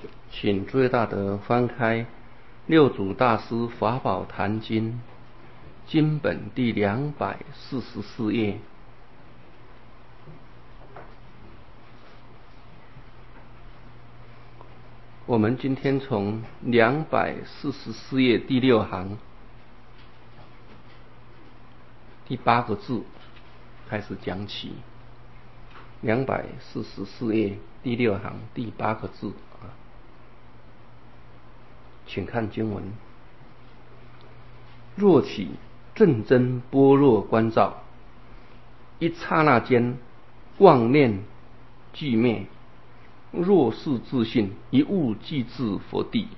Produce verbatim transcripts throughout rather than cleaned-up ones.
请诸位大德翻开六祖大师法宝坛经经本第两百四十四页。我们今天从两百四十四页第六行第八个字开始讲起。两百四十四页第六行第八个字啊，请看经文：若起正真般若观照，一刹那间妄念俱灭，若是自信，一悟即至佛地。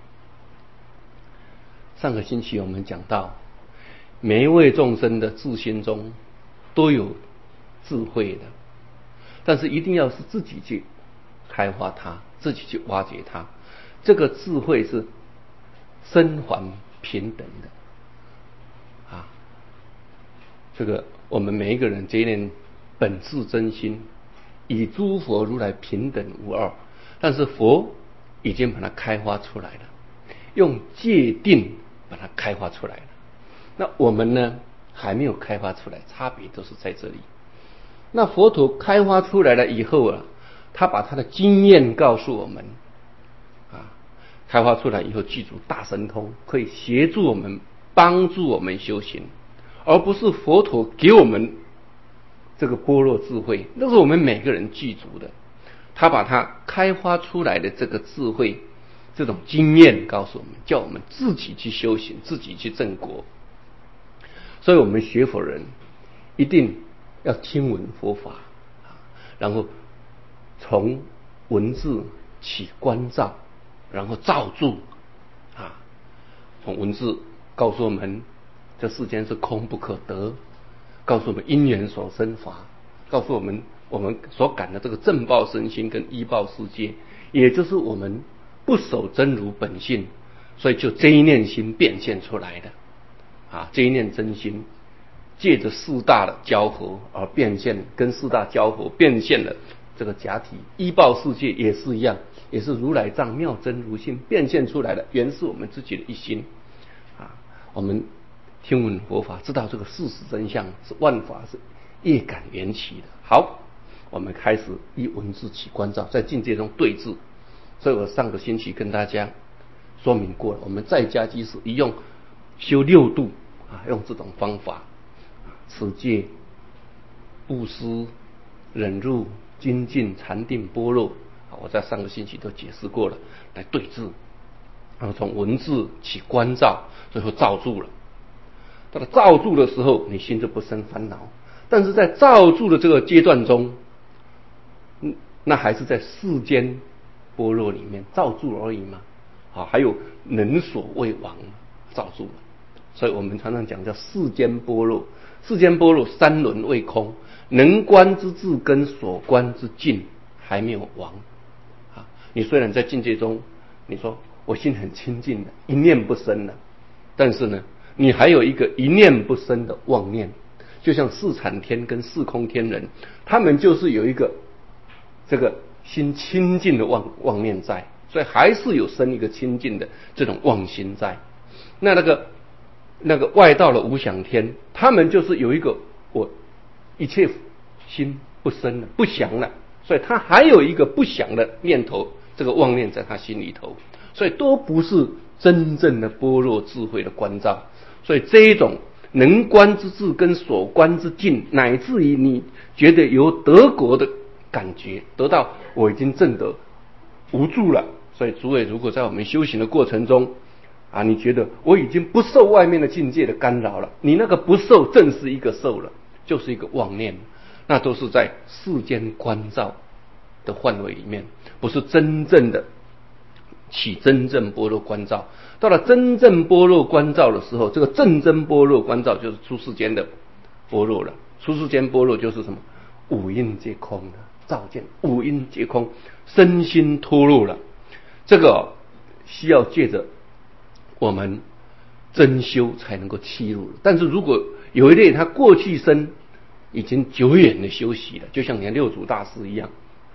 上个星期我们讲到，每一位众生的自心中都有智慧的，但是一定要是自己去开发它，自己去挖掘它。这个智慧是身环平等的啊！这个我们每一个人这一念本自真心，与诸佛如来平等无二，但是佛已经把它开发出来了，用戒定把它开发出来了。那我们呢，还没有开发出来，差别都是在这里。那佛陀开发出来了以后啊，他把他的经验告诉我们啊，开发出来以后具足大神通，可以协助我们，帮助我们修行，而不是佛陀给我们这个般若智慧，那是我们每个人具足的。他把他开发出来的这个智慧，这种经验告诉我们，叫我们自己去修行，自己去正果。所以我们学佛人一定要听闻佛法，然后从文字起观照，然后照住啊。从文字告诉我们这世间是空不可得，告诉我们因缘所生法，告诉我们我们所感的这个正报身心跟依报世界，也就是我们不守真如本性，所以就这一念心变现出来的啊，这一念真心借着四大的交合而变现，跟四大交合变现了这个假体。依报世界也是一样，也是如来藏妙真如性变现出来的，原是我们自己的一心啊。我们听闻佛法，知道这个事实真相是万法是业感缘起的。好，我们开始依文字起观照，在境界中对治。所以我上个星期跟大家说明过了，我们在家即使一用修六度啊，用这种方法，持戒、布施、忍辱、精进、禅定、般若，我在上个星期都解释过了，来对治。然后从文字起观照，最后照住了。到了照住的时候，你心就不生烦恼。但是在照住的这个阶段中，那还是在世间般若里面照住而已嘛。啊，还有能所未亡，照住了。所以我们常常讲叫世间般若。世间般若三轮未空，能观之智跟所观之境还没有亡啊。你虽然在境界中，你说我心很清净的，一念不生了，但是呢，你还有一个一念不生的妄念，就像四禅天跟四空天人，他们就是有一个这个心清净的妄妄念在，所以还是有生一个清净的这种妄心在。那那个那个外道的无想天，他们就是有一个我一切心不生了，不想了，所以他还有一个不想的念头，这个妄念在他心里头，所以都不是真正的般若智慧的观照。所以这一种能观之智跟所观之境，乃至于你觉得有得果的感觉，得到我已经证得无助了。所以诸位如果在我们修行的过程中啊，你觉得我已经不受外面的境界的干扰了，你那个不受正是一个受了，就是一个妄念，那都是在世间观照的范围里面，不是真正的起真正般若观照。到了真正般若观照的时候，这个正真般若观照就是出世间的般若了。出世间般若就是什么？五蕴皆空的照见，五蕴皆空，身心脱落了。这个、哦、需要借着我们真修才能够契入。但是如果有一类他过去生已经久远的修习了，就像连六祖大师一样啊，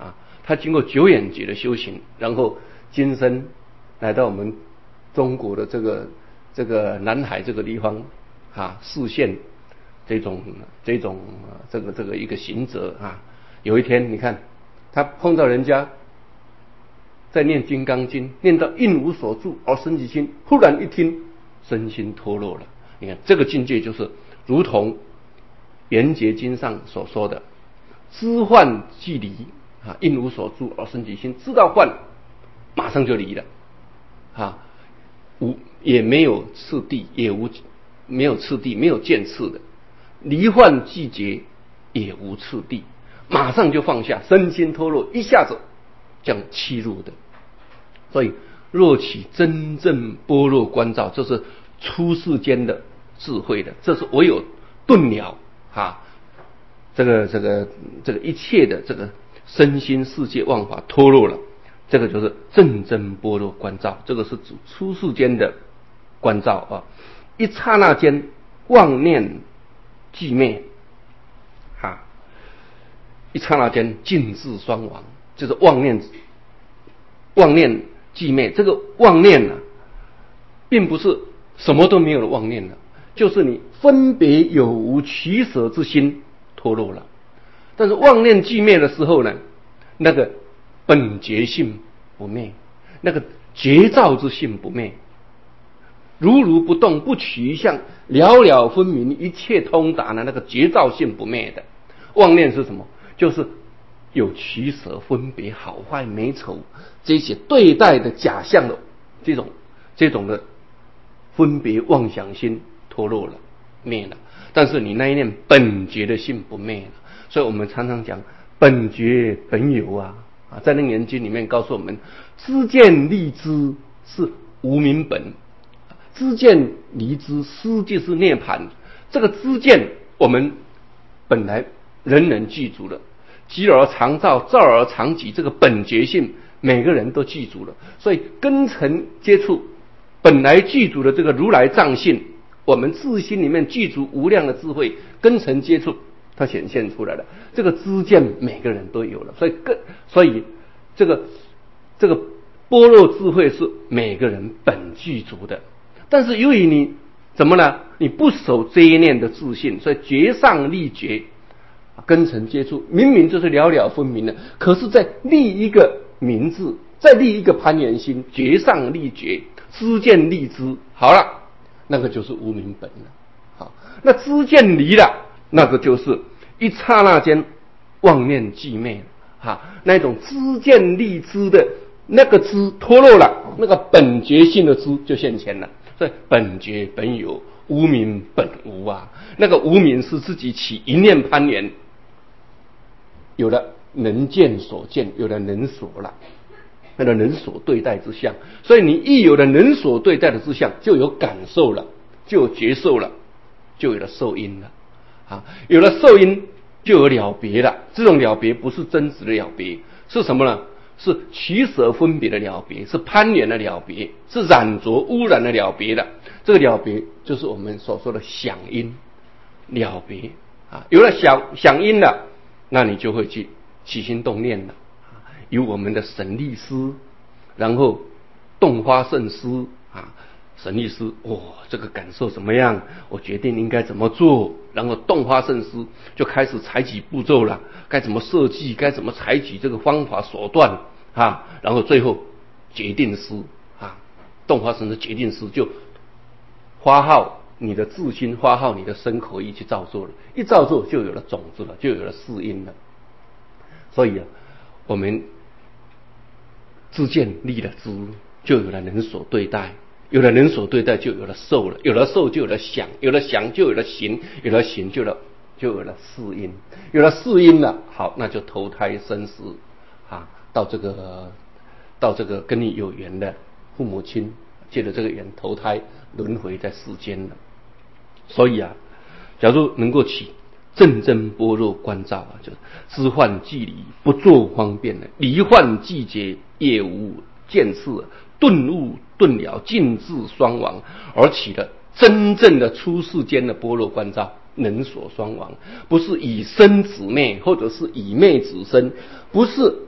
他经过九眼劫的修行，然后今生来到我们中国的这个这个南海这个地方啊，示现这种这种这个这个一个行者啊。有一天你看他碰到人家在念金刚经，念到应无所住而生其心，忽然一听身心脱落了。你看这个境界就是如同圆觉经上所说的知幻即离啊，应无所住而生其心，知道幻马上就离了啊，无也没有次第，也无没有次第，没有渐次的离幻即觉，也无次第，马上就放下，身心脱落，一下子这样契入的。所以若起真正般若观照，这是出世间的智慧的，这是唯有顿了啊，这个这个这个一切的这个身心世界万法脱落了，这个就是正真般若观照，这个是指出世间的观照啊。一刹那间妄念寂灭啊，一刹那间尽至双亡，就是妄念妄念寂灭。这个妄念呢、啊，并不是什么都没有的妄念了，就是你分别有无取舍之心脱落了。但是妄念寂灭的时候呢，那个本觉性不灭，那个觉照之性不灭，如如不动，不取一相，了了分明，一切通达的那个觉照性不灭的。妄念是什么？就是有取舍、分别、好坏、美丑这些对待的假象的这种这种的分别妄想心脱落了，灭了。但是你那一念本觉的性不灭了，所以我们常常讲本觉本有啊啊，在《楞严经》里面告诉我们，知见立知是无明本，知见离知实际是涅槃。这个知见我们本来人人记住了，即而常照，照而常集，这个本觉性每个人都记住了。所以根尘接触本来记住的这个如来藏性，我们自心里面记住无量的智慧，根尘接触它显现出来了，这个知见每个人都有了。所以根所以这个这个般若智慧是每个人本具足的。但是由于你怎么呢？你不守这一念的自信，所以觉上立觉，根尘接触明明就是了了分明的，可是在立一个名字，再立一个攀缘心，觉上立觉，知见立知，好了，那个就是无明本了。好，那知见离了，那个就是一刹那间妄念寂灭了。哈，那种知见立知的那个知脱落了，那个本觉性的知就现前了。所以本觉本有，无明本无啊。那个无明是自己起一念攀缘，有了能见所见，有了能所了，有了能所对待之相。所以你一有了能所对待的之相，就有感受了，就有觉受了，就有了受因了啊。有了受因，就有了别了。这种了别不是真实的了别，是什么呢？是取舍分别的了别，是攀缘的了别，是染着污染的了别的。这个了别就是我们所说的响因了别啊。有了响响因了，那你就会去起心动念了。有我们的神力师，然后动花圣师啊，神力师，哇、哦，这个感受怎么样？我决定应该怎么做，然后动花圣师就开始采取步骤了，该怎么设计，该怎么采取这个方法手段啊，然后最后决定师啊，动花圣师决定师就发号你的自心，发号你的身口意去照做了，一照做就有了种子了，就有了世因了。所以啊，我们知见立了知，就有了能所对待，有了能所对待，就有了受了，有了受就有了想，有了想就有了行，有了行就有了就有了世因，有了世因了，好，那就投胎生死啊，到这个到这个跟你有缘的父母亲，借着这个缘投胎轮回在世间了。所以啊，假如能够起正真般若观照啊，就是知幻即离，不作方便的；离幻即觉，业无见次，顿悟顿了，尽至双亡，而起了真正的出世间的般若观照，能所双亡，不是以生止灭，或者是以灭止生，不是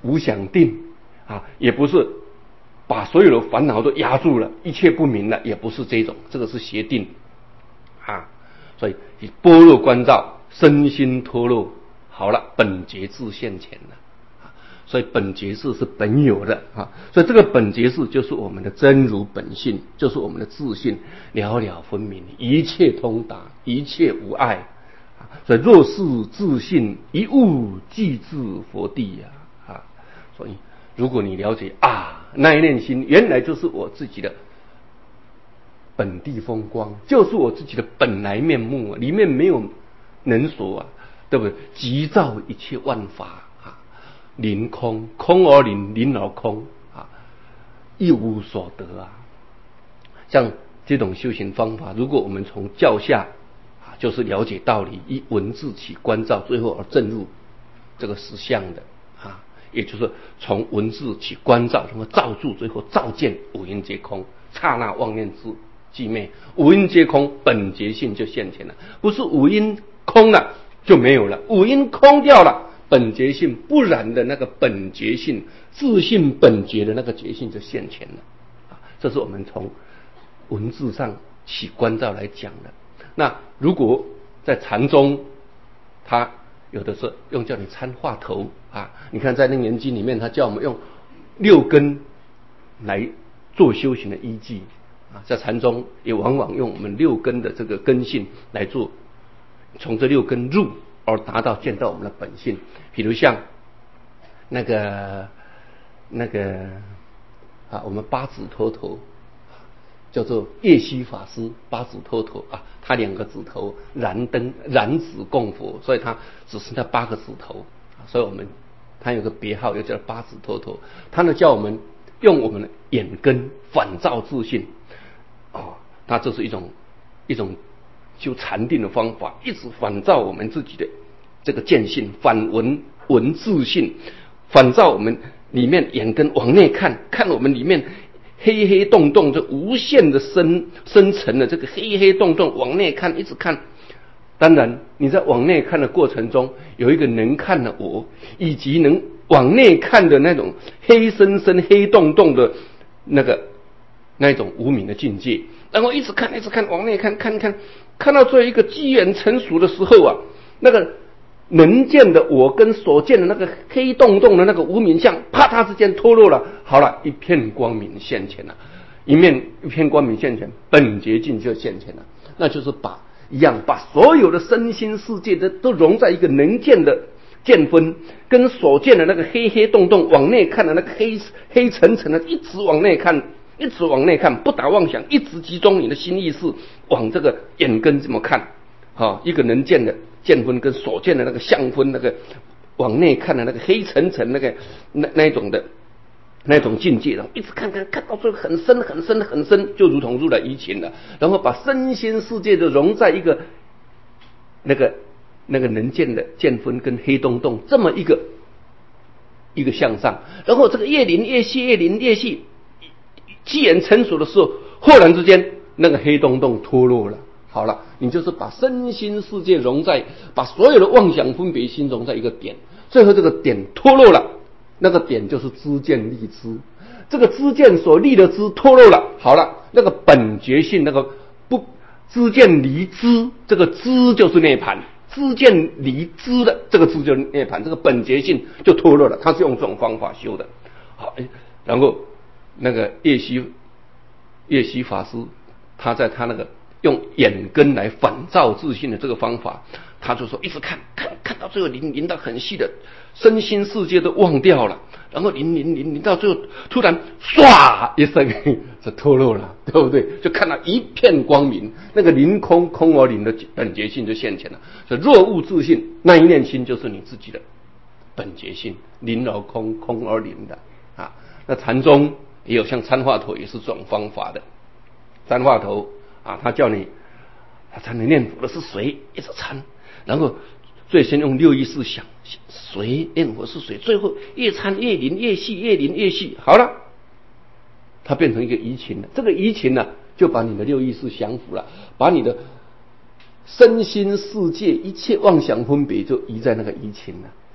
无想定啊，也不是把所有的烦恼都压住了，一切不明了，也不是这种，这个是邪定啊。所以以般若观照，身心脱落，好了，本觉智现前了。所以本觉智是本有的啊，所以这个本觉智就是我们的真如本性，就是我们的自性，了了分明，一切通达，一切无碍。所以若是自性一物即至佛地呀 啊, 啊！所以如果你了解啊，那一念心原来就是我自己的本地风光，就是我自己的本来面目啊，里面没有能所啊，对不对？即照一切万法啊，临空，空而临，临而空啊，一无所得啊。像这种修行方法，如果我们从教下啊，就是了解道理，以文字起观照，最后而证入这个实相的啊，也就是从文字起观照，然后照住，最后照见五蕴皆空，刹那妄念之寂灭，五蕴皆空，本觉性就现前了。不是五蕴空了就没有了，五蕴空掉了，本觉性不然的那个本觉性，自性本觉的那个觉性就现前了啊。这是我们从文字上起观照来讲的。那如果在禅宗，他有的是用叫你参话头啊，你看在《楞严经》里面，他叫我们用六根来做修行的依据啊，在禅宗也往往用我们六根的这个根性来做，从这六根入而达到见到我们的本性。比如像那个那个啊，我们八指头头叫做叶虚法师，八指头头啊，他两个指头燃灯燃指供佛，所以他只剩下八个指头，所以我们他有个别号，又叫八指头头。他呢叫我们用我们的眼根反照自性，哦，他这是一种一种修禅定的方法，一直反照我们自己的这个见性，反闻闻自性，反照我们里面眼根往内看，看我们里面黑黑洞洞，这无限的深深层的这个黑黑洞洞往内看，一直看。当然你在往内看的过程中，有一个能看的我，以及能往内看的那种黑深深黑洞洞的那个那种无明的境界，然后一直看一直看，往内看看看，看到最后一个机缘成熟的时候啊，那个能见的我跟所见的那个黑洞洞的那个无明相，啪嗒之间脱落了，好了，一片光明现前了，一面一片光明现前，本觉境就现前了。那就是把一样把所有的身心世界的都融在一个能见的见分，跟所见的那个黑黑洞洞往内看的那个黑黑沉沉的，一直往内看，一直往内看，不打妄想，一直集中你的心意识往这个眼根这么看啊，一个能见的见分跟所见的那个相分，那个往内看的那个黑沉沉那个那那种的那种境界，然后一直看看看到最后很深很深很深，就如同入了一情了，然后把身心世界都融在一个那个那个能见的见分跟黑洞洞这么一个一个向上，然后这个越临越细越临越细，机缘成熟的时候，忽然之间那个黑洞洞脱落了。好了，你就是把身心世界融在，把所有的妄想分别心融在一个点，最后这个点脱落了，那个点就是知见立知，这个知见所立的知脱落了，好了，那个本觉性那个不知见离知，这个知就是涅槃，知见离知的这个知就是涅槃，这个本觉性就脱落了，他是用这种方法修的。好，然后那个叶虚叶虚法师，他在他那个用眼根来反照自性的这个方法，他就说一直看看看到最后临临到很细的身心世界都忘掉了，然后临临临临到最后突然唰一声就脱落了，对不对？就看到一片光明，那个临空空而临的本觉性就现前了。所以若悟自性，那一念心就是你自己的本觉性，临而空，空而临的啊。那禅宗也有像参话头，也是这种方法的。参话头啊，他叫你参你念佛的是谁，一直参，然后最先用六意识想谁念佛是谁，最后越参越灵越细，越灵越细，好了，它变成一个移情了。这个移情呢，就把你的六意识降服了，把你的身心世界一切妄想分别就移在那个移情了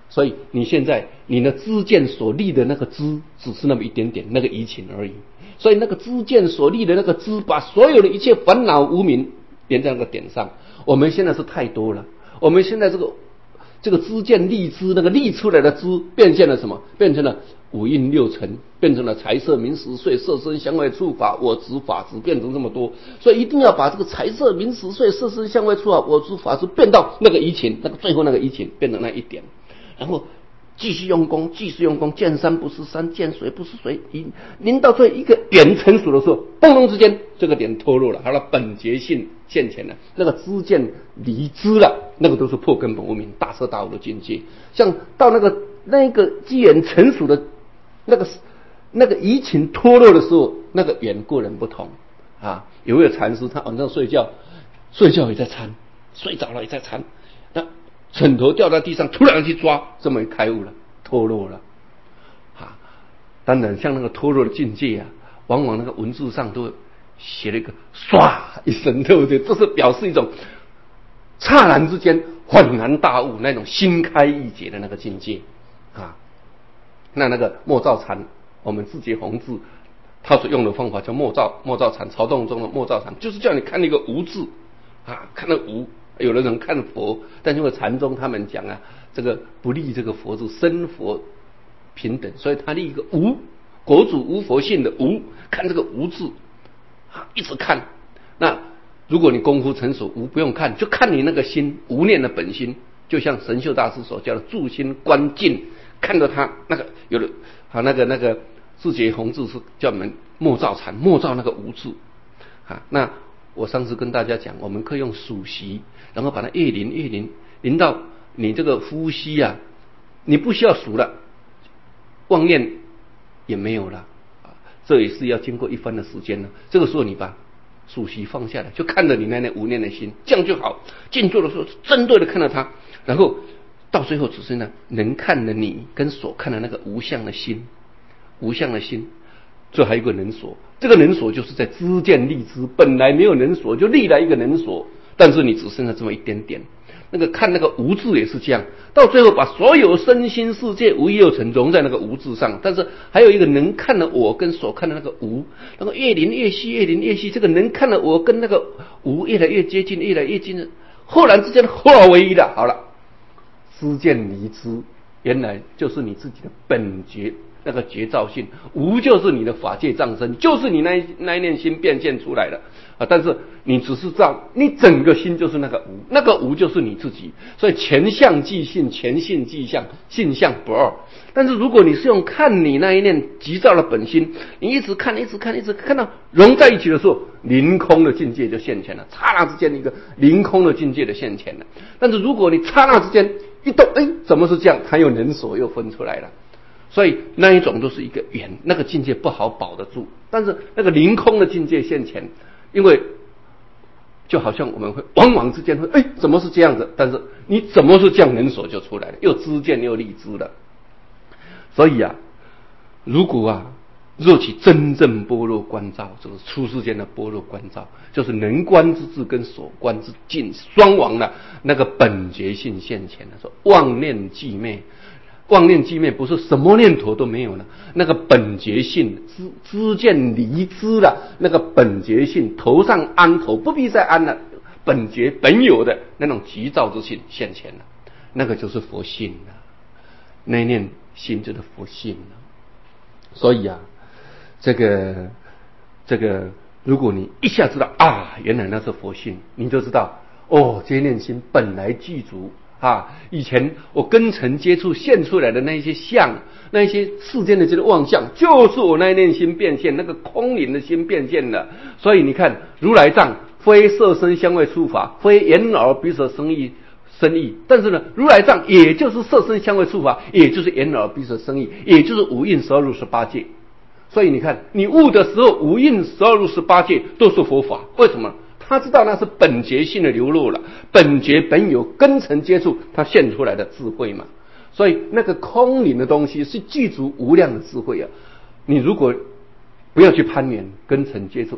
所以你现在你的知见所立的那个知，只是那么一点点那个移情而已。所以那个知见所立的那个知，把所有的一切烦恼无明连在那个点上。我们现在是太多了，我们现在这个这个知见立知，那个立出来的知变现了什么？变成了五蕴六尘，变成了财色名食睡色身香味触法我执法执，变成这么多。所以一定要把这个财色名食睡色身香味触法我执法执变到那个移情，那个最后那个移情变成那一点，然后继续用功，继续用功，见山不是山，见水不是水，临到这一个点成熟的时候，嘣咚之间，这个点脱落了，好了，本觉性现前了，那个知见离知了，那个都是破根本无明大彻大悟的境界。像到那个那个机缘成熟的那个那个移情脱落的时候，那个缘过人不同啊。有位禅师，他晚上睡觉，睡觉也在参，睡着了也在参，那枕头掉在地上，突然去抓，这么开悟了，脱落了啊。当然像那个脱落的境界啊，往往那个文字上都写了一个唰一声，对不对？这是表示一种刹那之间恍然大悟，那种心开意解的那个境界啊。那那个默照禅，我们自己弘治他所用的方法叫默照默照禅，曹洞中的默照禅，就是叫你看那个无字啊，看那无。有的人看佛，但因为禅宗他们讲啊，这个不立这个佛字，生佛平等，所以他立一个无，国主无佛性的无，看这个无字啊，一直看。那如果你功夫成熟，无不用看，就看你那个心，无念的本心，就像神秀大师所教的住心观境，看到他那个有的啊，那个那个自觉弘治是叫我们默照禅，默照那个无字啊。那我上次跟大家讲，我们可以用数息，然后把它越淋越淋，淋到你这个呼吸啊，你不需要数了，妄念也没有了啊，这也是要经过一番的时间了。这个时候你把数息放下来，就看着你那那无念的心，这样就好。静坐的时候针对的看到它，然后到最后只是呢，能看的你跟所看的那个无相的心，无相的心。这还有一个能所，这个能所就是在知见立知，本来没有能所，就立来一个能所，但是你只剩下这么一点点。那个看那个无字也是这样，到最后把所有身心世界无一六尘融在那个无字上，但是还有一个能看的我跟所看的那个无，那个越临越细，越临越细，这个能看的我跟那个无越来越接近，越来越近，忽然之间合而为一了。好了，知见离知，原来就是你自己的本觉。那个觉照性，无就是你的法界藏身，就是你那一那一念心变现出来的啊！但是你只是照，你整个心就是那个无，那个无就是你自己。所以前相即性，前性即相，性相不二。但是如果你是用看你那一念即照的本心，你一直看，一直看，一直看到融在一起的时候，凌空的境界就现前了，刹那之间一个凌空的境界的现前了。但是如果你刹那之间一动，哎，怎么是这样？它又能所又分出来了。所以那一种都是一个缘，那个境界不好保得住。但是那个凌空的境界现前，因为就好像我们会往往之间会，哎，怎么是这样子？但是你怎么是这样能所就出来了，又知见又立知了。所以啊，如果啊，若起真正般若观照，就是出世间的般若观照，就是能观之智跟所观之境双亡了，那个本觉性现前了，说妄念寂灭。妄念寂灭，不是什么念头都没有了，那个本觉性知知见离知了，那个本觉性头上安头，不必再安了，本觉本有的那种急躁之性现前了，那个就是佛性了，那一念心就是佛性了。所以啊，这个这个，如果你一下知道啊，原来那是佛性，你就知道哦，这一念心本来具足。啊，以前我根尘接触现出来的那些相，那些世间的这个妄相，就是我那一念心变现，那个空灵的心变现了。所以你看，如来藏非色身香味触法，非眼耳鼻舌身意身意，但是呢，如来藏也就是色身香味触法，也就是眼耳鼻舌身意，也就是五蕴十二入十八界。所以你看，你悟的时候，五蕴十二入十八界都是佛法，为什么？他知道那是本觉性的流露了，本觉本有根尘接触，他现出来的智慧嘛。所以那个空灵的东西是具足无量的智慧啊。你如果不要去攀缘根尘接触，哦，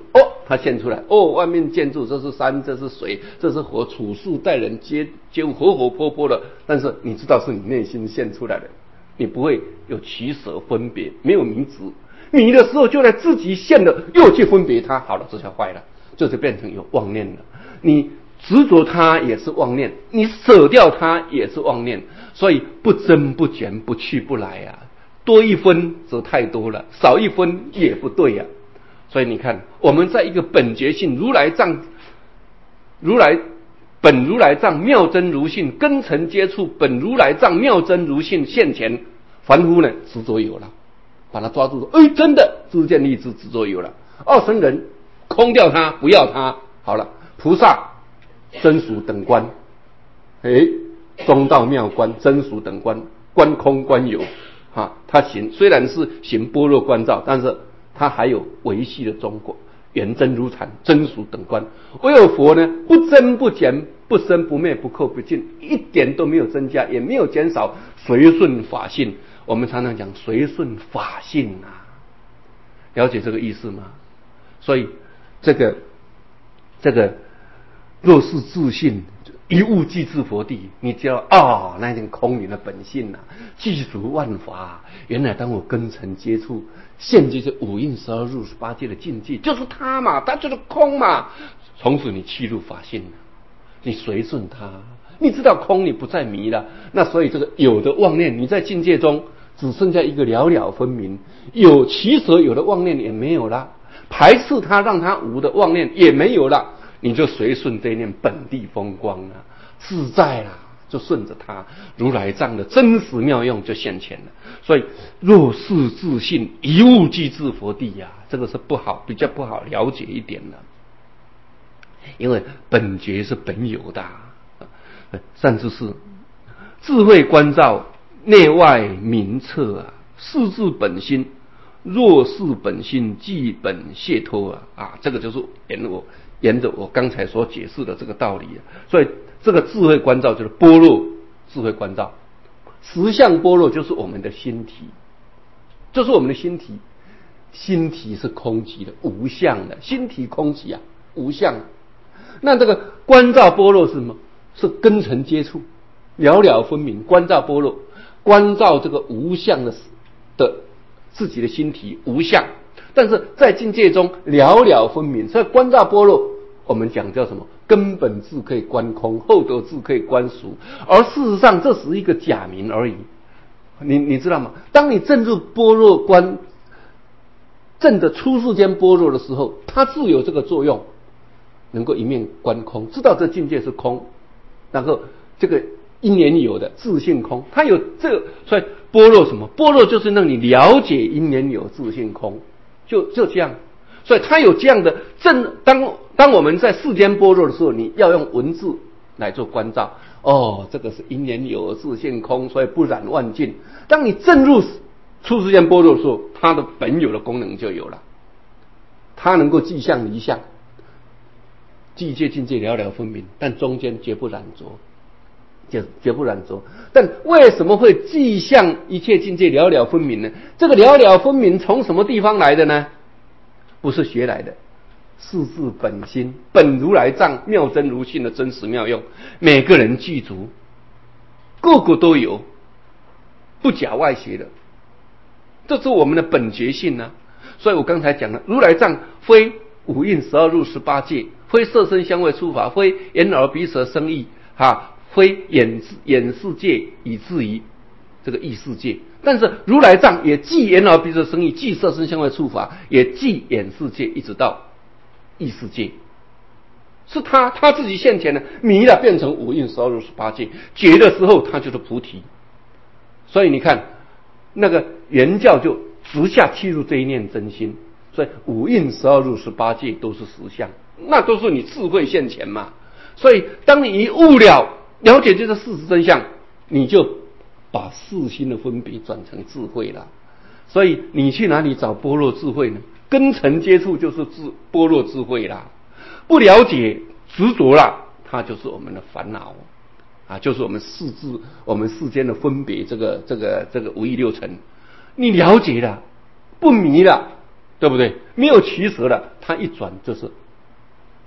它现出来，哦，外面建筑，这是山，这是水，这是火，处事待人接接活活泼泼的。但是你知道是你内心现出来的，你不会有取舍分别，没有迷执。迷的时候就来自己现了，又去分别它，好了，这下坏了，这就变成有妄念了。你执着它也是妄念，你舍掉它也是妄念，所以不增不减，不去不来啊。多一分则太多了，少一分也不对啊。所以你看，我们在一个本觉性如来藏，如来本如来藏妙真如性根尘接触本如来藏妙真如性现前，凡夫呢执着有了，把它抓住说，哎，真的自见立知执着有了。二乘人空掉它，不要它，好了。菩萨真俗等观，哎，中道妙观真俗等观，观空观有啊，他行虽然是行般若观照，但是他还有维系的中国圆真如禅真俗等观。唯有佛呢，不增不减，不生不灭，不垢不净，一点都没有增加，也没有减少，随顺法性。我们常常讲随顺法性啊，了解这个意思吗？所以这个这个若是自信，一物即自佛地，你只要啊，那件空灵的本性啊，具足万法。原来当我根尘接触，现就是五蕴十二入十八界的境界，就是它嘛，它就是空嘛。从此你契入法性了，你随顺它，你知道空，你不再迷了。那所以这个有的妄念，你在境界中只剩下一个了了分明，有其舍有的妄念也没有了，排斥它让它无的妄念也没有了。你就随顺这一念本地风光啊，自在啦、啊，就顺着它，如来藏的真实妙用就现前了。所以若是自信，一物即自佛地呀、啊，这个是不好，比较不好了解一点的。因为本觉是本有的、啊，善知识智慧观照内外明彻啊，是自本心。若是本心，即本解脱啊！啊，这个就是沿我沿着我刚才所解释的这个道理啊。所以这个智慧观照就是般若智慧观照，实相般若就是我们的心体，就是我们的心体。心体是空寂的、无相的，心体空寂啊，无相。那这个观照般若是什么？是根尘接触，了了分明。观照般若，观照这个无相的的。自己的心体无相，但是在境界中了了分明。所以观照般若，我们讲叫什么？根本智可以观空，后得智可以观俗。而事实上，这是一个假名而已。你你知道吗？当你证入般若观，证的出世间般若的时候，它自有这个作用，能够一面观空，知道这境界是空，然后这个因缘有的自性空，它有这个，所以般若什么？般若就是让你了解因缘有自性空，就就这样。所以它有这样的正。当当我们在世间般若的时候，你要用文字来做关照。哦，这个是因缘有自性空，所以不染万境。当你正入出世间般若的时候，它的本有的功能就有了，它能够即相离相，境界境界了了分明，但中间绝不染着。绝绝不染着，但为什么会即相一切境界了了分明呢？这个了了分明从什么地方来的呢？不是学来的，是自本心，本如来藏妙真如性的真实妙用，每个人具足，个个都有，不假外学的，这是我们的本觉性啊。所以我刚才讲了，如来藏非五蕴十二入十八界，非色声香味触法，非眼耳鼻舌身意哈。非眼眼世界以至于这个意世界，但是如来藏也既眼耳鼻舌身意，既色声香味触法，也既眼世界一直到意世界，是他他自己现前的迷了，变成五蕴十二入十八界，觉的时候他就是菩提。所以你看那个原教就直下契入这一念真心，所以五蕴十二入十八界都是实相，那都是你智慧现前嘛。所以当你一悟了了解这个事实真相，你就把世心的分别转成智慧了。所以你去哪里找般若智慧呢？根尘接触就是智般若智慧啦。不了解执着了，它就是我们的烦恼啊，就是我们世智我们世间的分别，这个这个这个五欲六尘。你了解了，不迷了，对不对？没有取舍了，它一转就是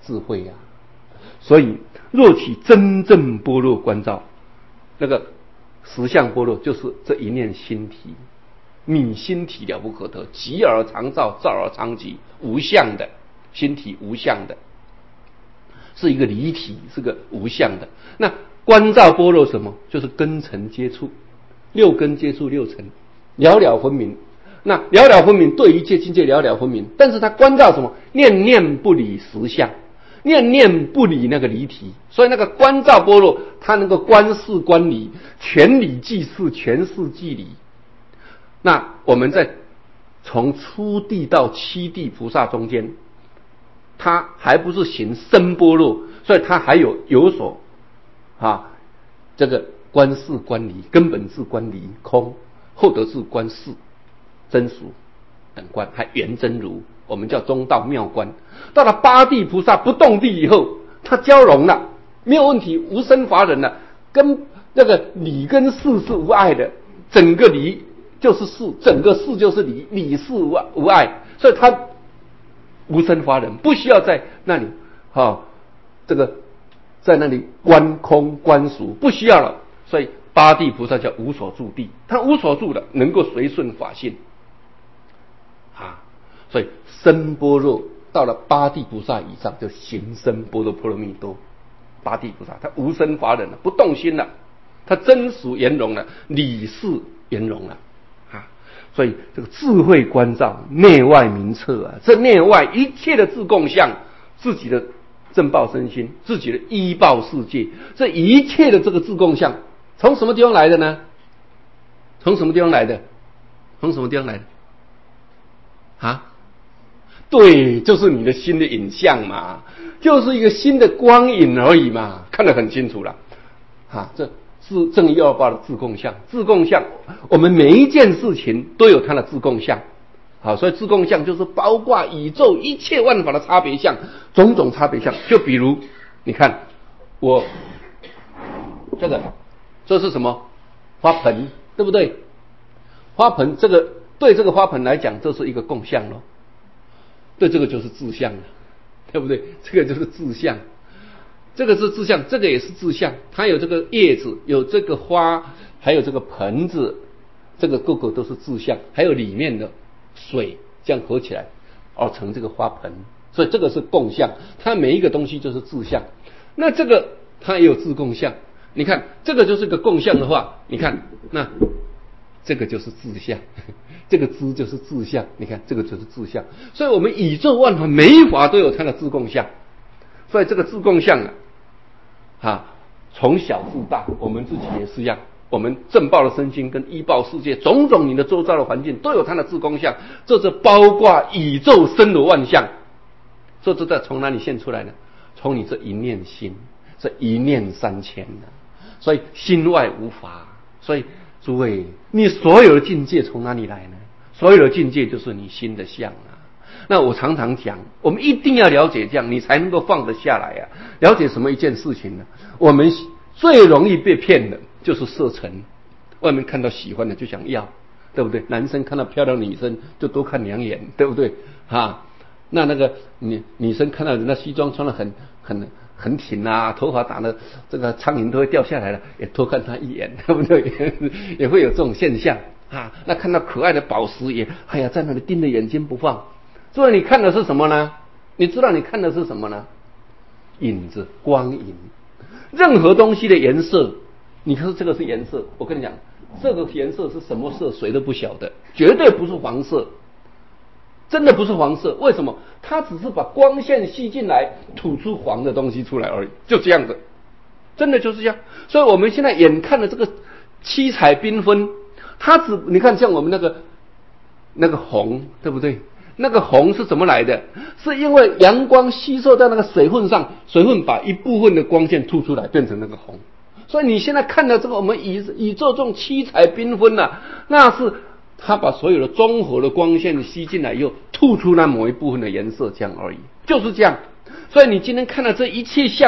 智慧呀、啊。所以若取真正般若观照，那个实相般若就是这一念心体，你心体了不可得，寂而常照，照而常寂，无相的心体，无相的，是一个离体，是个无相的。那观照般若什么？就是根尘接触，六根接触六尘，了了分明。那了了分明，对一切境界了了分明，但是他观照什么？念念不离实相，念念不离那个离体。所以那个观照般若，他能够观事观理，全理即事，全事即理。那我们在从初地到七地菩萨中间，他还不是行深般若，所以他还有有所啊，这个观事观理，根本智观理空，后得智观事真俗等观，还圆真如，我们叫中道妙观。到了八地菩萨不动地以后，他交融了，没有问题，无生法忍了，跟那个理跟事是无碍的，整个理就是事，整个事就是理，理事无无碍，所以他无生法忍，不需要在那里哈、哦，这个在那里观空观俗，不需要了。所以八地菩萨叫无所住地，他无所住的，能够随顺法性啊。所以深般若到了八地菩萨以上，就行深般若波罗蜜多。八地菩萨他无生法忍了，不动心了，他真俗圆融了，理事圆融了啊。所以这个智慧观照，内外明彻啊，这内外一切的自共相，自己的正报身心，自己的依报世界，这一切的这个自共相，从什么地方来的呢？从什么地方来的？从什么地方来的？啊？对，就是你的心的影像嘛，就是一个新的光影而已嘛，看得很清楚了。啊，这自正一二八的自共相，自共相，我们每一件事情都有它的自共相。好，所以自共相就是包括宇宙一切万法的差别相，种种差别相。就比如，你看我这个，这是什么？花盆，对不对？花盆这个对这个花盆来讲，这是一个共相咯。对，这个就是自相了，对不对？这个就是自相，这个是自相，这个也是自相。它有这个叶子，有这个花，还有这个盆子，这个个个都是自相。还有里面的水，这样合起来而成这个花盆，所以这个是共相。它每一个东西就是自相。那这个它也有自共相。你看，这个就是个共相的话，你看那。这个就是自相，这个知就是自相，你看这个就是自相。所以我们宇宙万法每一法都有它的自共相，所以这个自共相啊，啊从小至大，我们自己也是一样，我们正报的身心跟依报世界，种种你的周遭的环境都有它的自共相，这是包括宇宙生罗万象，这是在从哪里现出来呢？从你这一念心，这一念三千呢、啊，所以心外无法，所以。诸位，你所有的境界从哪里来呢？所有的境界就是你心的相啊。那我常常讲，我们一定要了解这样，你才能够放得下来啊。了解什么一件事情呢？我们最容易被骗的就是色尘，外面看到喜欢的就想要，对不对？男生看到漂亮女生就多看两眼，对不对？啊，那那个女女生看到人家西装穿得很很。很挺啊，头发打的这个苍蝇都会掉下来了，也多看他一眼，对不对？也会有这种现象啊。那看到可爱的宝石也，哎呀，在那里盯着眼睛不放。所以你看的是什么呢？你知道你看的是什么呢？影子、光影。任何东西的颜色，你看这个是颜色，我跟你讲，这个颜色是什么色，谁都不晓得，绝对不是黄色。真的不是黄色，为什么？它只是把光线吸进来，吐出黄的东西出来而已，就这样子，真的就是这样。所以我们现在眼看的这个七彩缤纷，它只你看像我们那个那个红，对不对？那个红是怎么来的？是因为阳光吸收在那个水分上，水分把一部分的光线吐出来，变成那个红。所以你现在看到这个我们宇宇宙这种七彩缤纷啊，那是。它把所有的综合的光线吸进来以后，吐出那某一部分的颜色，这样而已，就是这样。所以你今天看到这一切相，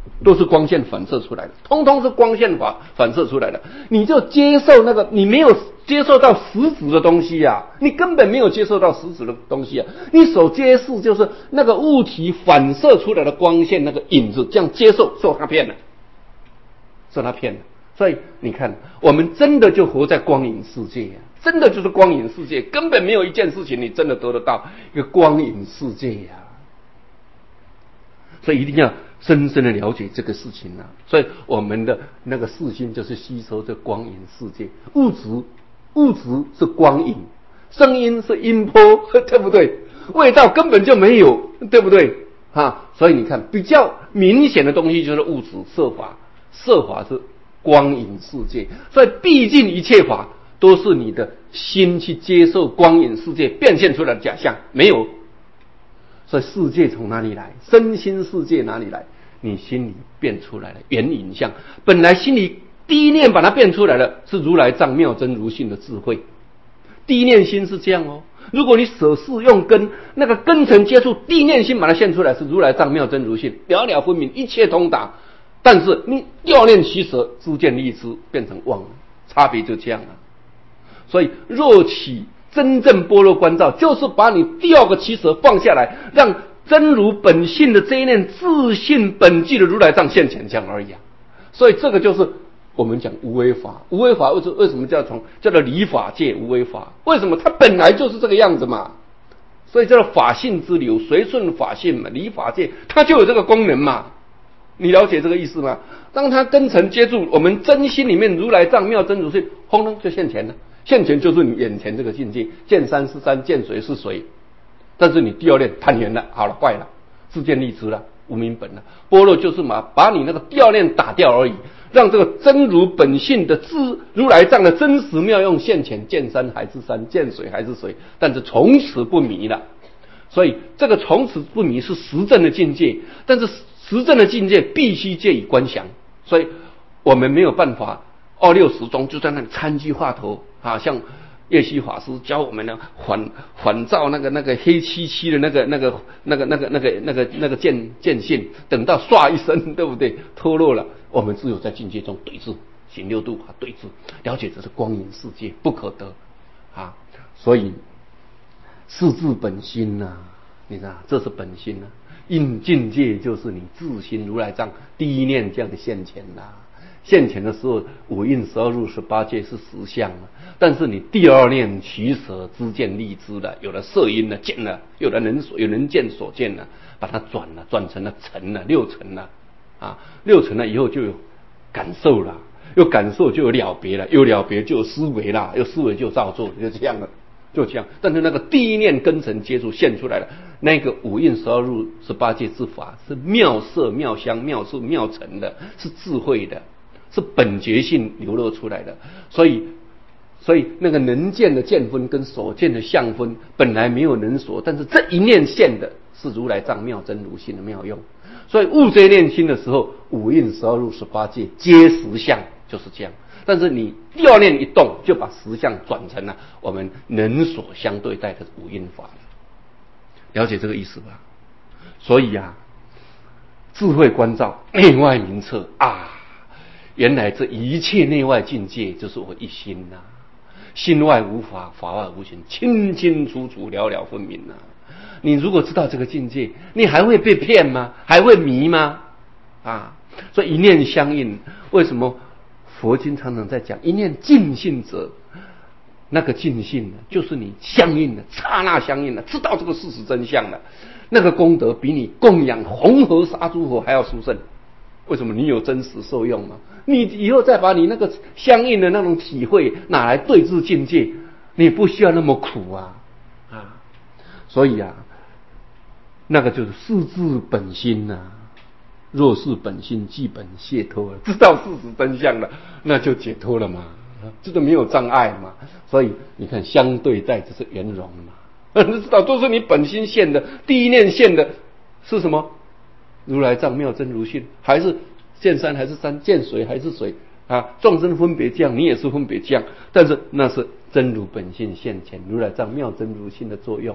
都是光线反射出来的，通通是光线反反射出来的。你就接受那个，你没有接受到实质的东西啊，你根本没有接受到实质的东西啊。你所接受就是那个物体反射出来的光线，那个影子，这样接受，受它骗了，受它骗了。所以你看，我们真的就活在光影世界啊，真的就是光影世界，根本没有一件事情你真的得得到一个光影世界呀、啊。所以一定要深深的了解这个事情啊！所以我们的那个视心就是吸收这光影世界，物质物质是光影，声音是音波，对不对？味道根本就没有，对不对？啊，所以你看，比较明显的东西就是物质色法，色法是光影世界，所以毕竟一切法都是你的心去接受光影世界变现出来的假象，没有。所以世界从哪里来？身心世界哪里来？你心里变出来了原影像，本来心里第一念把它变出来了，是如来藏妙真如性的智慧。第一念心是这样哦。如果你舍事用根，那个根尘接触，第一念心把它现出来，是如来藏妙真如性，了了分明，一切通达。但是你第二念起舍，知见立知，变成妄了，差别就这样啊。所以若起真正般若观照，就是把你第二个起舍放下来，让真如本性的这一念自信本具的如来藏现前这样而已啊。所以这个就是我们讲无为法，无为法为什为什么叫从叫做理法界无为法？为什么它本来就是这个样子嘛？所以叫做法性之流，随顺法性嘛，理法界它就有这个功能嘛。你了解这个意思吗？当它根尘接住我们真心里面如来藏妙真如性，轰隆就现前了。现前就是你眼前这个境界，见山是山，见水是水。但是你第二念贪缘了，好了，坏了，自见立知了，无明本了。般若就是嘛，把你那个第二念打掉而已，让这个真如本性的知如来藏的真实妙用现前，见山还是山，见水还是水，但是从此不迷了。所以这个从此不迷是实证的境界，但是实证的境界必须借以观想，所以我们没有办法二六时中就在那里参机话头啊，像叶虚法师教我们呢，反反照那个那个黑漆漆的那个那个那个那个那个那个那个见见性，等到唰一声，对不对？脱落了，我们只有在境界中对峙，行六度法对峙，了解这是光影世界，不可得啊！所以是自本心呐、啊，你知道，这是本心呐、啊。应境界就是你自心如来藏第一念这样的现前呐、啊。现前的时候，五蕴十二入十八界是实相了，但是你第二念取舍知见立知了，有了色音了，见了，有了能所有能见所见了，把它转了，转成了尘了，六尘了啊，六尘了以后就有感受了，有感受就有了别了，有了别就有思维了，有思维就有造作，就这样了，就这样。但是那个第一念根尘接触现出来了，那个五蕴十二入十八界之法是妙色妙香妙触妙尘的，是智慧的。是本觉性流露出来的，所以，所以那个能见的见分跟所见的相分本来没有能所，但是这一念现的是如来藏妙真如性的妙用。所以悟这一念心的时候，五蕴十二入十八界皆实相，就是这样。但是你第二念一动，就把实相转成了我们能所相对待的五蕴法了。了解这个意思吧？所以啊，智慧观照，内外明彻啊。原来这一切内外境界就是我一心呐、啊，心外无法，法外无形，清清楚楚，了了分明呐、啊。你如果知道这个境界，你还会被骗吗？还会迷吗？啊，所以一念相应，为什么佛经常常在讲一念尽性者？那个尽性呢，就是你相应的，刹那相应的，知道这个事实真相了，那个功德比你供养红河沙诸佛还要殊胜。为什么？你有真实受用嘛？你以后再把你那个相应的那种体会拿来对治境界，你不需要那么苦啊啊！所以啊，那个就是事自本心呐、啊。若是本心即本解脱了，知道事实真相了，那就解脱了嘛，这个没有障碍嘛。所以你看，相对待就是圆融嘛。你知道，都是你本心现的，第一念现的是什么？如来藏妙真如性，还是见山还是山，见水还是水啊？众生分别这样，你也是分别这样，但是那是真如本性现前，如来藏妙真如性的作用，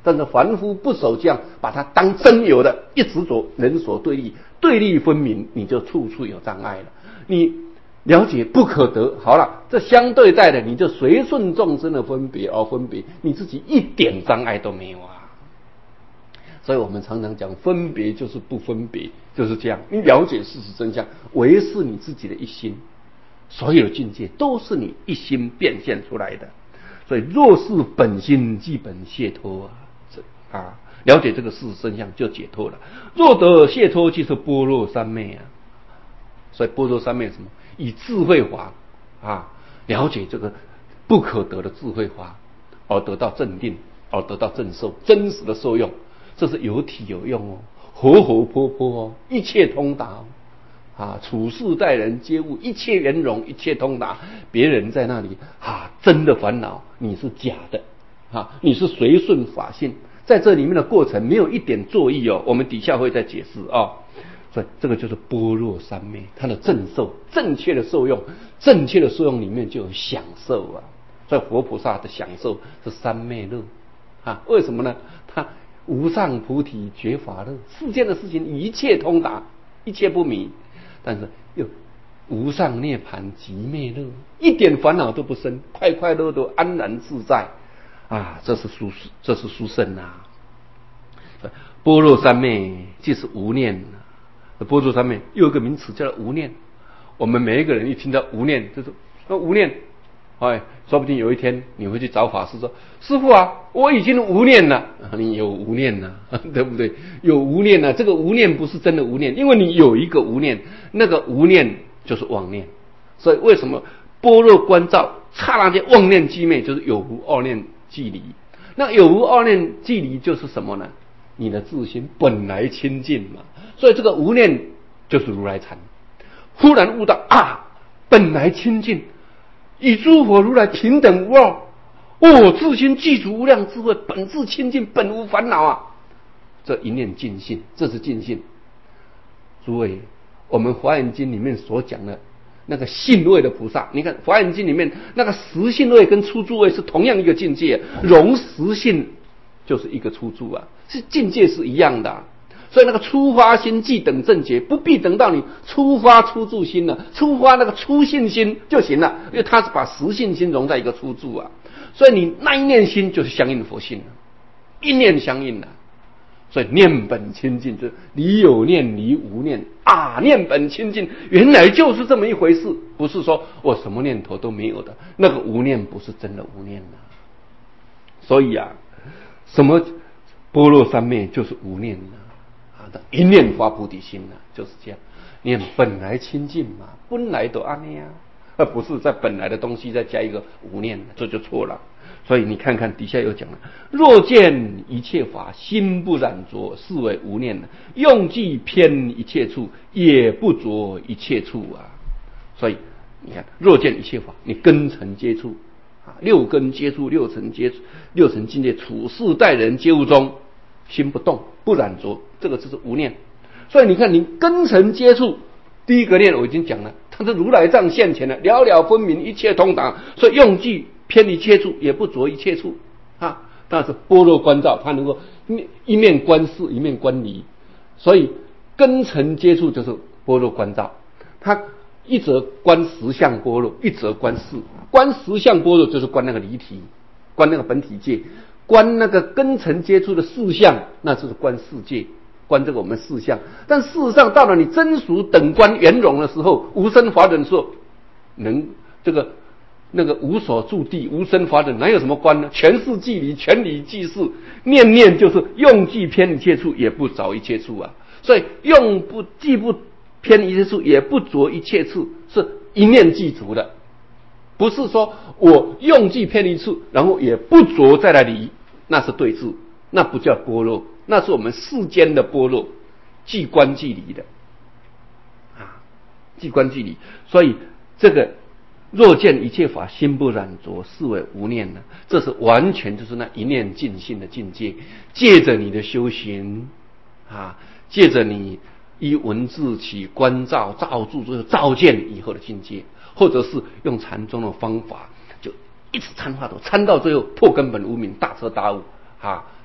但是凡夫不守这样，把它当真有的，一执着人所对立，对立分明，你就处处有障碍了。你了解不可得，好了，这相对待的，你就随顺众生的分别而分别，你自己一点障碍都没有啊。所以我们常常讲，分别就是不分别，就是这样。你了解事实真相，唯是你自己的一心，所有的境界都是你一心变现出来的。所以若是本心，即本解脱啊！啊，了解这个事实真相就解脱了。若得解脱，就是般若三昧啊。所以般若三昧是什么？以智慧法啊，了解这个不可得的智慧法，而得到正定，而得到正受，真实的受用，这是有体有用哦，活活泼泼哦，一切通达哦。啊，处事待人接物，一切圆融，一切通达。别人在那里啊，真的烦恼，你是假的啊，你是随顺法性，在这里面的过程没有一点作意哦。我们底下会再解释啊。所以这个就是般若三昧，它的正受，正确的受用，正确的受用里面就有享受啊。所以佛菩萨的享受是三昧乐啊。为什么呢？他无上菩提觉法乐，世间的事情一切通达，一切不迷。但是又无上涅槃极灭乐，一点烦恼都不生，快快乐乐，安然自在啊！这是殊这是殊胜啊！般若三昧即是无念。般若三昧又有一个名词叫做无念。我们每一个人一听到无念，就是说无念，哎，说不定有一天你会去找法师说：“师父啊，我已经无念了。”你有无念了，对不对？有无念了，这个无念不是真的无念，因为你有一个无念，那个无念就是妄念。所以为什么般若观照，刹那间妄念寂灭，就是有无二念寂离。那有无二念寂离就是什么呢？你的自心本来清净嘛。所以这个无念就是如来禅。忽然悟到啊，本来清净，与诸佛如来平等无二。哦，自心具足无量智慧，本自清净，本无烦恼啊！这一念净性，这是净性。诸位，我们华严经里面所讲的那个性位的菩萨，你看华严经里面那个实性位跟初住位是同样一个境界，融实性就是一个初住啊，是境界是一样的啊。所以那个初发心即等正觉，不必等到你初发初住心了，初发那个初信心就行了，因为他是把实性心融在一个初住啊。所以你那一念心就是相应佛性了，一念相应了。所以念本清净，就是离有念离无念啊，念本清净，原来就是这么一回事，不是说我什么念头都没有的，那个无念不是真的无念了。所以啊，什么般若三昧就是无念了。一念发菩提心啊，就是这样。念本来清净嘛，本来都安那啊，而不是在本来的东西再加一个无念，这就错了。所以你看看底下有讲了：若见一切法心不染着，是为无念；用计偏一切处，也不着一切处啊。所以你看，若见一切法，你根尘接触啊，六根接触，六尘接触，六尘境界，处事待人接物中，心不动不染着，这个就是无念。所以你看，你根尘接触，第一个念我已经讲了，它是如来藏现前了，了了分明，一切通达。所以用计偏一切处，也不着一切处啊。但是般若观照，它能够一面观事，一面观离。所以根尘接触就是般若观照，它一则观实相般若，一则观事。观实相般若就是观那个离体，观那个本体界。观那个根尘接触的事相，那就是观世界，观这个我们事相。但事实上，到了你真俗等观圆融的时候，无生法忍的时候，能这个那个无所住地，无生法忍，哪有什么观呢？全是即离，全理即是，念念就是用计偏一切处，也不着一切处啊。所以用不既不偏一切处，也不着一切处，是一念即足的。不是说我用计偏离处，然后也不着再来离，那是对治，那不叫般若，那是我们世间的般若，即观即离的啊，即观即离。所以这个若见一切法心不染着，是为无念呢，这是完全就是那一念尽性的境界。借着你的修行啊，借着你依文字起观照照住，就是照见以后的境界。或者是用禅宗的方法，就一直参化头，参到最后破根本无明，大彻大悟啊，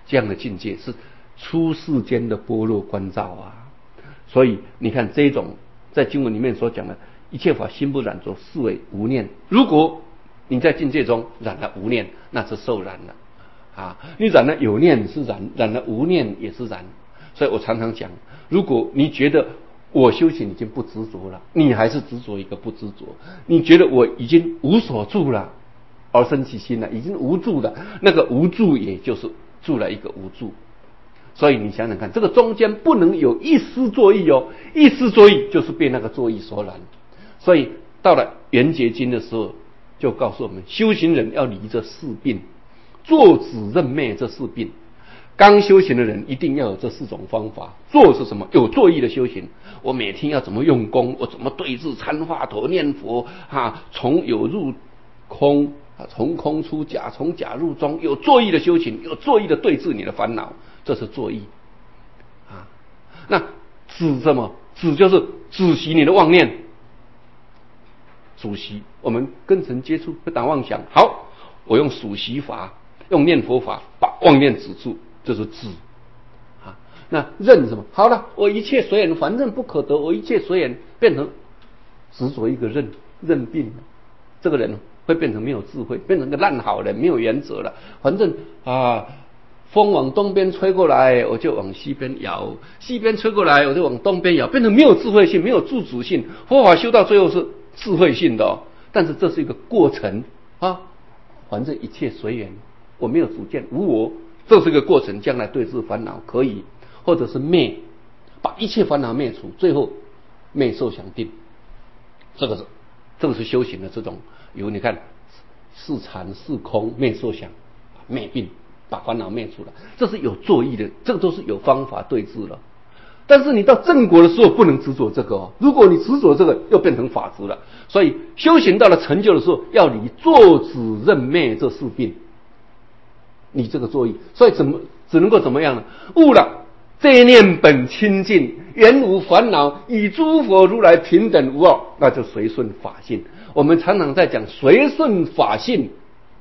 这样的境界是出世间的般若观照啊。所以你看这种在经文里面所讲的一切法心不染着，是为无念。如果你在境界中染了无念，那是受染了啊。你染了有念是染，染了无念也是染。所以我常常讲，如果你觉得我修行已经不执着了，你还是执着一个不执着；你觉得我已经无所住了，而生起心了，已经无住了，那个无住也就是住了一个无住。所以你想想看，这个中间不能有一丝作意哦，一丝作意就是被那个作意所染。所以到了圆觉经的时候，就告诉我们，修行人要离这四病，坐止认灭这四病。刚修行的人一定要有这四种方法。坐是什么？有作意的修行。我每天要怎么用功？我怎么对治参话头念佛啊？从有入空啊，从空出假，从假入中，有作意的修行，有作意的对治你的烦恼，这是作意啊。那止什么？止就是止息你的妄念。数息，我们跟尘接触，不打妄想。好，我用数息法，用念佛法把妄念止住，这是止啊。那认什么？好了，我一切随缘，反正不可得，我一切随缘，变成执着一个认认病，这个人会变成没有智慧，变成个烂好人，没有原则了。反正啊，风往东边吹过来，我就往西边摇；西边吹过来，我就往东边摇，变成没有智慧性，没有自主性。佛法修到最后是智慧性的、哦，但是这是一个过程啊。反正一切随缘，我没有主见，无我，这是一个过程。将来对治烦恼可以，或者是灭，把一切烦恼灭除，最后灭受想定。这个是这个是修行的这种有你看是禅是空灭受想灭病，把烦恼灭除了，这是有作意的，这个都是有方法对治了。但是你到正果的时候不能执着这个哦，如果你执着这个，又变成法执了。所以修行到了成就的时候，要离坐止认灭这四病，你这个作意，所以怎么只能够怎么样呢？悟了这念本清净，原无烦恼，与诸佛如来平等无二，那就随顺法性。我们常常在讲随顺法性，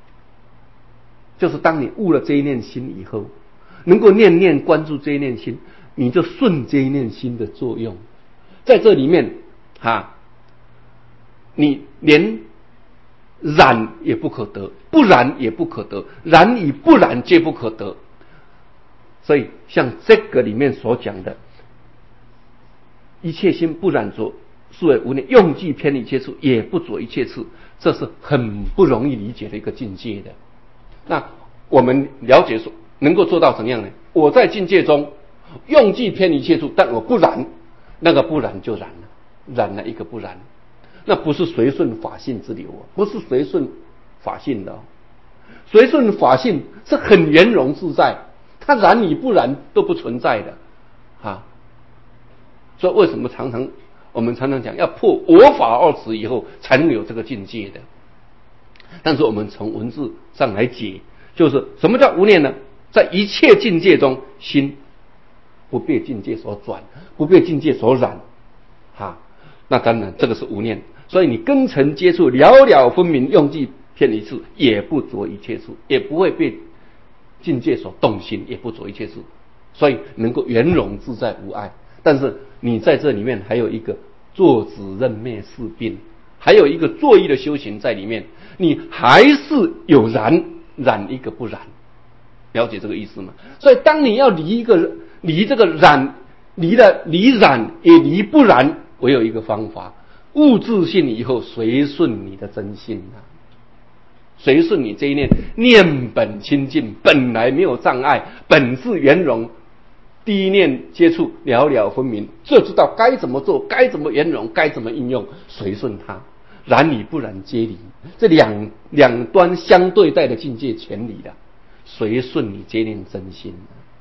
就是当你悟了这一念心以后，能够念念关注这一念心，你就顺这一念心的作用。在这里面啊，你连染也不可得，不染也不可得，染与不染皆不可得。所以像这个里面所讲的一切心不染着，是为无念，用计偏离一切处，也不着一切处，这是很不容易理解的一个境界的。那我们了解说能够做到怎样呢？我在境界中用计偏离一切处，但我不染，那个不染就染了，染了一个不染，那不是随顺法性之流啊，不是随顺法性的、哦，随顺法性是很圆融自在，它染与不染都不存在的啊。所以为什么常常我们常常讲要破我法二执以后才能有这个境界的？但是我们从文字上来解，就是什么叫无念呢？在一切境界中，心不被境界所转，不被境界所染，哈，那当然这个是无念。所以你根尘接触了了分明，用计偏离处，也不着一切处，也不会被境界所动心，也不着一切处，所以能够圆融自在无碍。但是你在这里面还有一个坐止认灭四病，还有一个作意的修行在里面，你还是有染，染一个不染，了解这个意思吗？所以当你要离一个离这个染，离了离染也离不染，我有一个方法，悟自性以后随顺你的真心啊，随顺你这一念念本清净，本来没有障碍，本自圆融，第一念接触了了分明，就知道该怎么做，该怎么圆融，该怎么应用，随顺它，然与不然皆离，这两两端相对待的境界全离了，随顺你这念真心。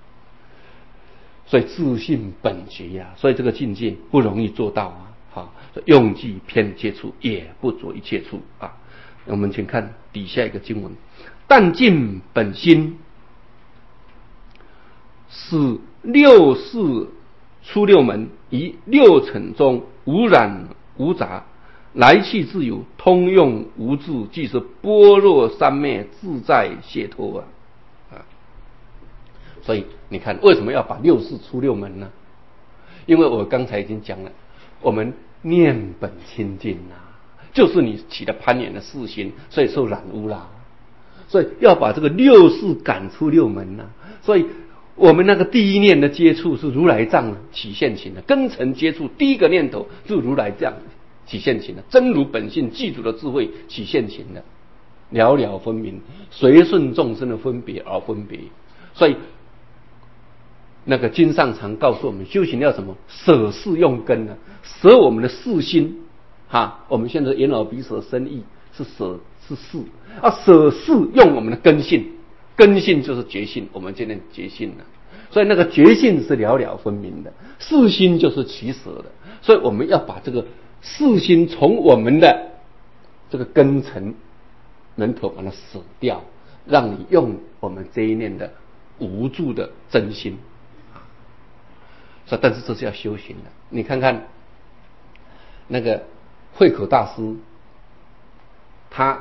所以自性本觉呀、啊，所以这个境界不容易做到啊！好，用计偏接触，也不着一切处啊。我们请看底下一个经文：但尽本心，使六事出六门，以六尘中无染无杂，来去自由，通用无滞，即是般若三昧自在解脱啊！啊， 所以你看，为什么要把六事出六门呢？因为我刚才已经讲了，我们念本清净啊，就是你起了攀缘的四心，所以受染污啦。所以要把这个六事赶出六门啊。所以我们那个第一念的接触是如来藏起现行的，根尘接触第一个念头是如来藏起现行的，真如本性具足的智慧起现行的，了了分明，随顺众生的分别而分别。所以那个经上常告诉我们，修行要什么？舍事用根啊，舍我们的事心哈。我们现在眼耳鼻舌身意是舍是事啊，舍事用我们的根性，根性就是觉性，我们今天觉性了。所以那个觉性是了了分明的，事心就是起舍的。所以我们要把这个事心从我们的这个根尘门头把它舍掉，让你用我们这一念的无助的真心。所以但是这是要修行的。你看看那个慧可大师，他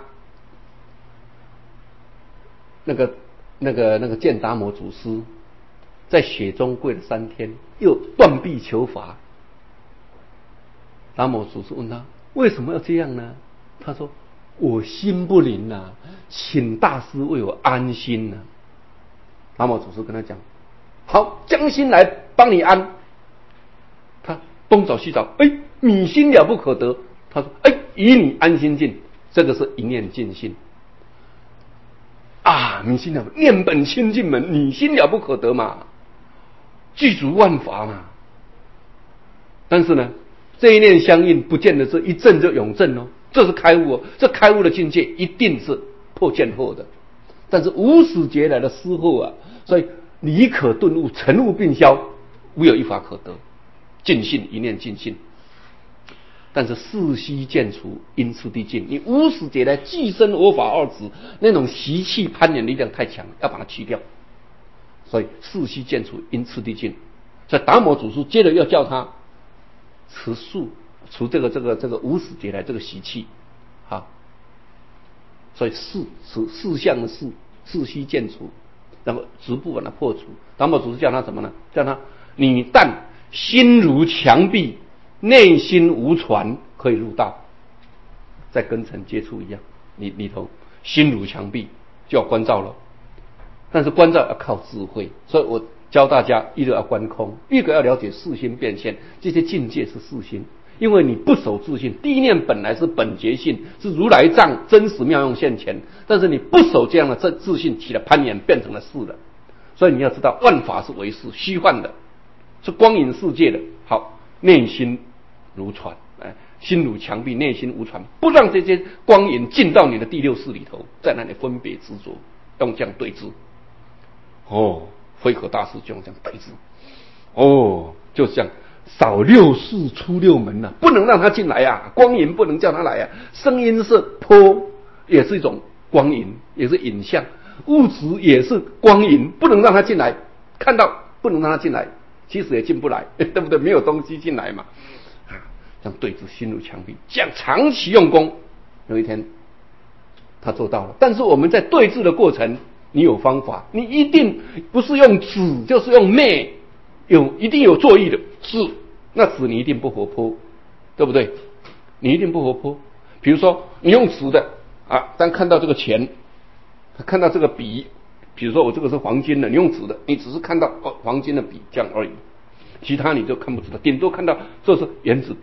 那个那个那个见达摩祖师在雪中跪了三天，又断臂求法。达摩祖师问他为什么要这样呢？他说我心不宁啊，请大师为我安心啊。达摩祖师跟他讲，好，将心来帮你安。他东找西找，哎，你心了不可得。他说，哎，以你安心境，这个是一念尽性啊，你心了念本清净门，你心了不可得嘛，具足万法嘛。但是呢，这一念相应，不见得是一证就永证哦，这是开悟哦，这开悟的境界一定是破见后的。但是无始劫来的思后啊，所以理可顿悟，尘悟并消，无有一法可得，尽性一念尽性。但是世悉见除，因次第尽。你无始劫来寄生我法二执，那种习气攀缘力量太强，要把它去掉。所以世悉见除，因次第尽。所以达摩祖师接着要叫他持数，除这个这个这个无始劫来这个习气，好。所以事是事相的事，世悉见除，然后逐步把它破除。达摩祖师叫他什么呢？叫他你但心如墙壁，内心无传，可以入道。在根尘接触一样，你里头心如墙壁，就要关照了。但是关照要靠智慧，所以我教大家，一个要观空，一个要了解四心变现，这些境界是四心。因为你不守自性，第一念本来是本觉性，是如来藏真实妙用现前，但是你不守这样的这自性，起了攀缘，变成了事了。所以你要知道，万法是唯识虚幻的，是光影世界的。好，内心如船，哎，心如墙壁，内心无船，不让这些光影进到你的第六识里头，在那里分别执着，用这样对治。哦，慧可大师就用这样对治。哦，就这样。扫六事出六门啊，不能让他进来啊，光影不能叫他来啊，声音是波，也是一种光影，也是影像，物质也是光影，不能让他进来，看到不能让他进来，其实也进不来，对不对？没有东西进来嘛，啊，这样对峙心如墙壁，这样长期用功，有一天他做到了。但是我们在对峙的过程，你有方法，你一定不是用指就是用昧，有一定有作意的指，那指你一定不活泼，对不对？你一定不活泼。比如说你用指的啊，当看到这个钱，看到这个笔，比如说我这个是黄金的，你用指的，你只是看到哦黄金的笔这样而已，其他你就看不出来，顶多看到这是原子笔，